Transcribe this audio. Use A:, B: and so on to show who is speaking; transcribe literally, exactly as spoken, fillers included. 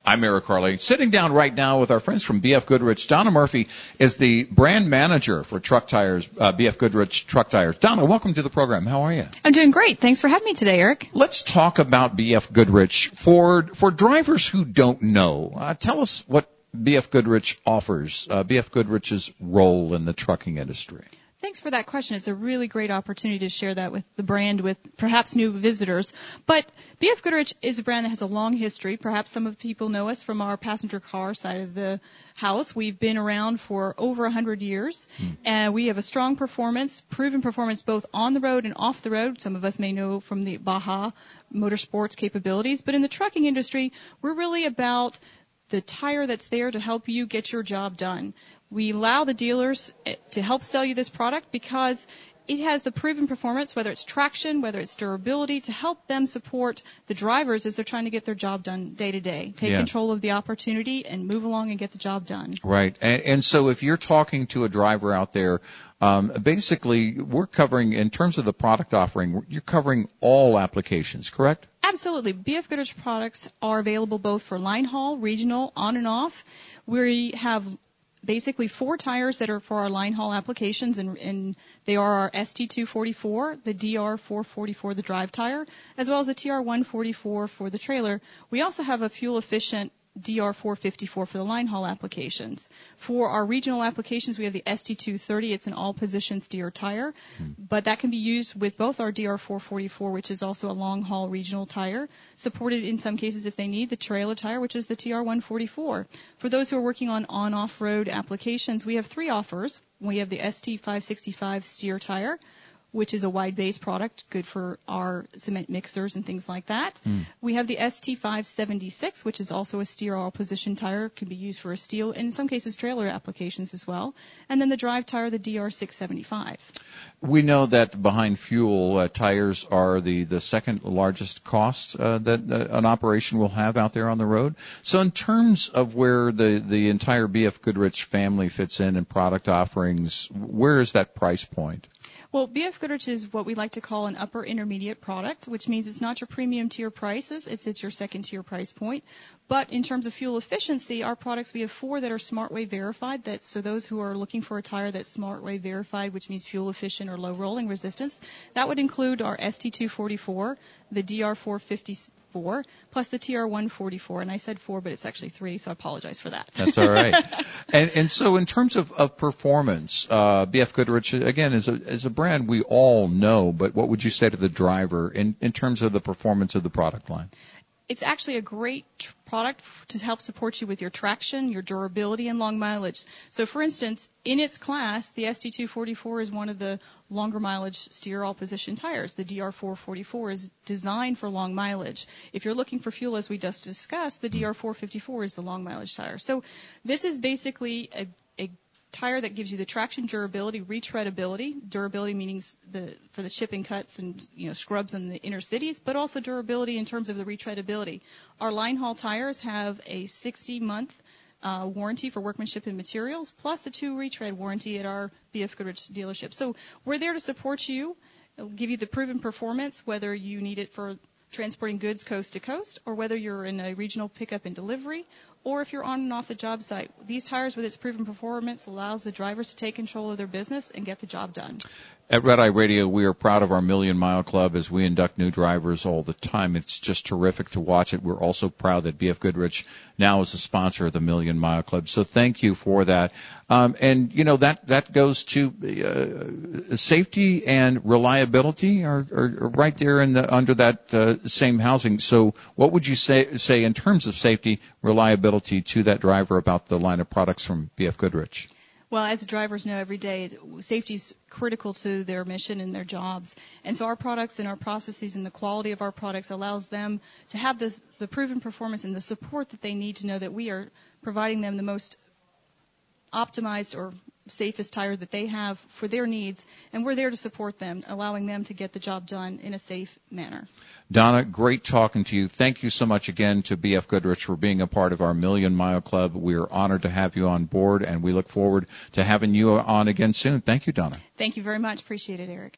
A: I'm Eric Harley. Sitting down right now with our friends from B F Goodrich. Donna Murphy is the brand manager for Truck Tires, uh, B F Goodrich Truck Tires. Donna, welcome to the program. How are you?
B: I'm doing great. Thanks for having me today, Eric.
A: Let's talk about B F Goodrich. For for drivers who don't know, uh, tell us what B F Goodrich offers, uh, B F Goodrich's role in the trucking industry.
B: Thanks for that question. It's a really great opportunity to share that with the brand, with perhaps new visitors. But B F Goodrich is a brand that has a long history. Perhaps some of the people know us from our passenger car side of the house. We've been around for over one hundred years, mm. and we have a strong performance, proven performance both on the road and off the road. Some of us may know from the Baja Motorsports capabilities. But in the trucking industry, we're really about the tire that's there to help you get your job done. We allow the dealers to help sell you this product because it has the proven performance, whether it's traction, whether it's durability, to help them support the drivers as they're trying to get their job done day to day. Take
A: yeah.
B: control of the opportunity and move along and get the job done.
A: Right. And, and so if you're talking to a driver out there, um, basically we're covering, in terms of the product offering, you're covering all applications, correct?
B: Absolutely. B F Goodrich products are available both for line haul, regional, on and off. We have basically four tires that are for our line haul applications, and, and they are our S T two forty-four, the D R four forty-four, the drive tire, as well as the T R one forty-four for the trailer. We also have a fuel-efficient D R four fifty-four for the line haul applications. For our regional applications, we have the S T two thirty. It's an all-position steer tire, mm. but that can be used with both our D R four forty-four, which is also a long-haul regional tire, supported in some cases if they need the trailer tire, which is the T R one forty-four. For those who are working on on-off-road applications, we have three offers. We have the S T five sixty-five steer tire, which is a wide base product, good for our cement mixers and things like that. Mm. We have the S T five seventy-six, which is also a steer all-position tire, can be used for a steel, and in some cases trailer applications as well. And then the drive tire, the D R six seventy-five.
A: We know that behind fuel, uh, tires are the, the second largest cost uh, that uh, an operation will have out there on the road. So in terms of where the, the entire B F Goodrich family fits in in product offerings, where is that price point?
B: Well, B F Goodrich is what we like to call an upper intermediate product, which means it's not your premium tier prices, it's at your second tier price point. But in terms of fuel efficiency, our products, we have four that are SmartWay verified. That's, so those who are looking for a tire that's SmartWay verified, which means fuel efficient or low rolling resistance, that would include our S T two forty-four, the D R four fifty-four, plus the T R one forty-four. And I said four, but it's actually three, so I apologize for that.
A: That's all right. and, and so in terms of, of performance, uh, B F Goodrich, again, is a, is a brand we all know, but what would you say to the driver in, in terms of the performance of the product line?
B: It's actually a great tr- product to help support you with your traction, your durability, and long mileage. So, for instance, in its class, the S T two forty-four is one of the longer mileage steer all-position tires. The D R four forty-four is designed for long mileage. If you're looking for fuel, as we just discussed, the D R four fifty-four is the long mileage tire. So this is basically a, a tire that gives you the traction, durability, retreadability. Durability meaning the for the chip and cuts and you know scrubs in the inner cities, but also durability in terms of the retreadability. Our line haul tires have a sixty month uh, warranty for workmanship and materials, plus a two retread warranty at our B F Goodrich dealership. So we're there to support you, give you the proven performance, whether you need it for transporting goods coast to coast, or whether you're in a regional pickup and delivery, or if you're on and off the job site. These tires, with its proven performance, allows the drivers to take control of their business and get the job done.
A: At Red Eye Radio, we are proud of our Million Mile Club as we induct new drivers all the time. It's just terrific to watch it. We're also proud that B F Goodrich now is a sponsor of the Million Mile Club. So thank you for that. Um, and, you know, that, that goes to uh, safety and reliability are, are, are right there in the, under that uh, same housing. So what would you say, say in terms of safety, reliability to that driver about the line of products from B F Goodrich?
B: Well, as drivers know every day, safety is critical to their mission and their jobs. And so our products and our processes and the quality of our products allows them to have the, the proven performance and the support that they need to know that we are providing them the most optimized or safest tire that they have for their needs, and we're there to support them, allowing them to get the job done in a safe manner.
A: Donna, great talking to you. Thank you so much again to B F Goodrich for being a part of our Million Mile Club. We are honored to have you on board, and we look forward to having you on again soon. Thank you, Donna.
B: Thank you very much. Appreciate it, Eric.